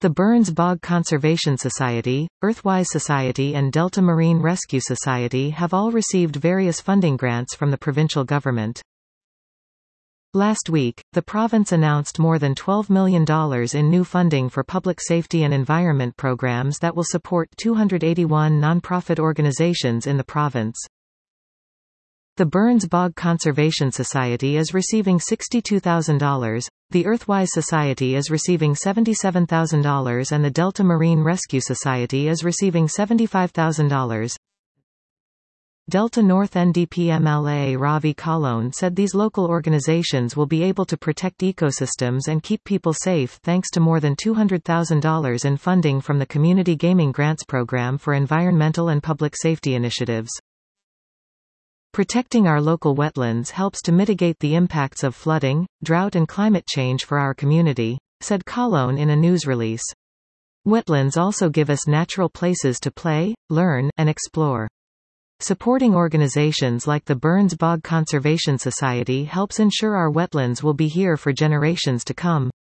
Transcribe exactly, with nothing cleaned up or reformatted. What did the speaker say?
The Burns Bog Conservation Society, Earthwise Society and Delta Marine Rescue Society have all received various funding grants from the provincial government. Last week, the province announced more than twelve million dollars in new funding for public safety and environment programs that will support two hundred eighty-one nonprofit organizations in the province. The Burns Bog Conservation Society is receiving sixty-two thousand dollars, the Earthwise Society is receiving seventy-seven thousand dollars and the Delta Marine Rescue Society is receiving seventy-five thousand dollars. Delta North N D P M L A Ravi Kalone said these local organizations will be able to protect ecosystems and keep people safe thanks to more than two hundred thousand dollars in funding from the Community Gaming Grants Program for environmental and public safety initiatives. Protecting our local wetlands helps to mitigate the impacts of flooding, drought and climate change for our community, said Kalone in a news release. Wetlands also give us natural places to play, learn, and explore. Supporting organizations like the Burns Bog Conservation Society helps ensure our wetlands will be here for generations to come.